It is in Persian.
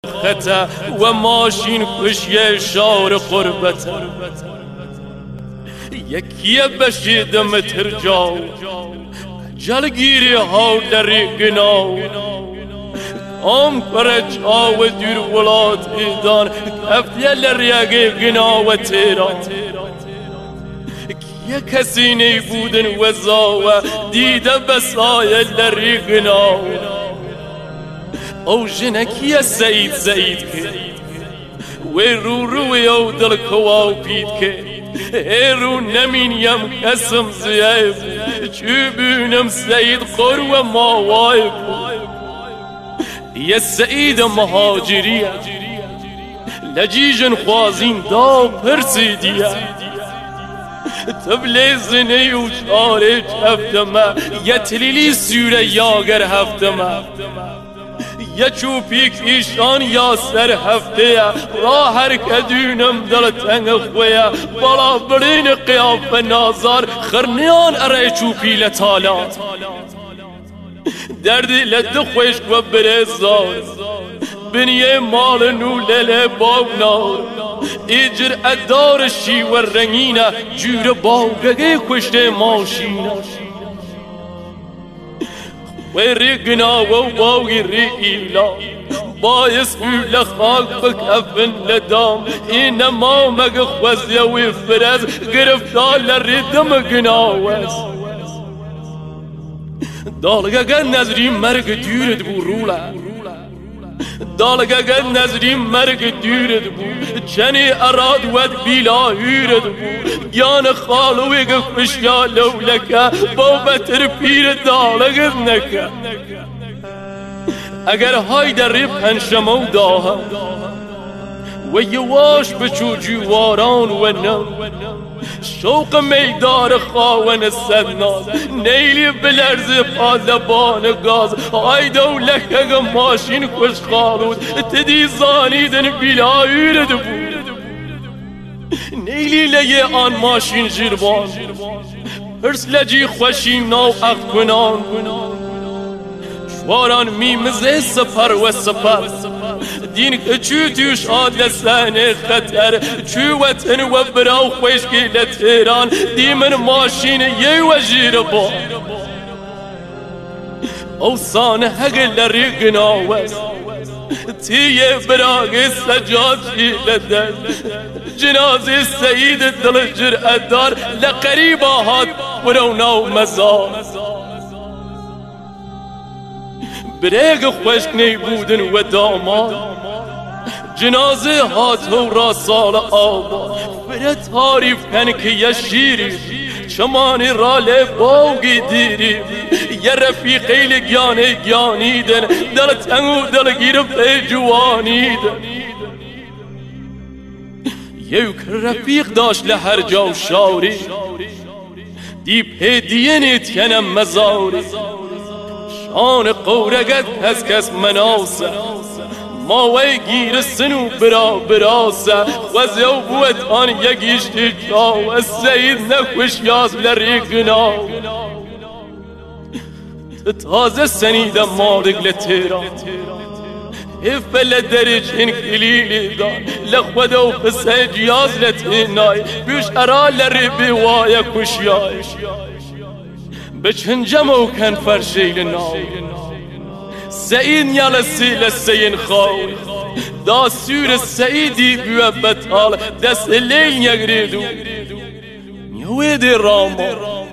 خطا و ماشین کشیه شار قربت یکی بشید متر جاو جلگیری ها دری گناو آم کرچ آو دور ولاد ایدان افتیه لریاگه گناو تیران یه کسی نیبودن وزاوه دیده بسایه لری گناو او جنکی سعید زید که وی روی او دل کواو پید که ایرو نمینیم کسم زیب چوبونم سعید قرو ماوایب یه سعید مهاجریه لجیجن خوازین دا پرسیدیه تبلیزنی و چاره هفتمه یه تلیلی سوره یاگر هفتمه یه چوپیک ایشان یا سر هفته را هر کدونم دل تنگ خویه بالا برین قیاف نازار خرنیان اره چوپی لطالا دردی لد خوش و برزار بنیه مال نوله باب نار ایجر ادار شی و رنگینه جور باوگه کشت ماشینه وی ریگنا و باوی ری ایلا باعث اوله خاک بکفن لدام اینما مگ خوزیه وی فرز گرفتار لریدم گناوز دالگه نظری مرگ دیرد بو روله دالگه نظری مرگ دیرد بو چنی اراد ود بیلا هیرد بو گیان خالوی گفشیا لولکه بابتر پیر دالگه نکه اگر های در ری پنشمو داهم و یواش بچو جواران و نم شوق میدار خواون سدناز نیلی بلرز پادبان گاز های دولکه ماشین کش خالود تدی زانیدن بیلا ایرد بود نیلی لیه آن ماشین جربان پرس لجی خوشی نو اخ کنان شواران میمزه سپر و سپر دین که چو توش آد لسان خطر چو وطن و براو خوشکی لتیران دی من ماشین یه وجیر با او سانه هگل لری گناوز تیه براغ سجاد شی لدن جنازه سعید دل جرأت دار لقریبا هات وروناو مزار برگ خوشک نیبودن و داماد جنازه هات و را سال آباد بره تعریف کن که یه شیری چمانی را لباوگی دیری یه رفیقی لگیانیدن دل تنگو دل گیر پی جوانیدن یک رفیق داشت لهر جا و شاوری دی پیدیه نیت کنم مزاری آن قورگت کس مناسه ما وی گیر سنو براسه وزیو بود آن یکیشتی جاو السید نکوش یاز لری گناو تازه سنیدم مالک لتیران افل درج این کلیلی دان لخودو پسه جیاز لتینای بیش ارا لری بیوای کشیای بچنجم و کن فرشیل ناو سعید یالسی لسین خاوی دا سور سعیدی بیو بطال دست لیل یگریدو نیوی دی راما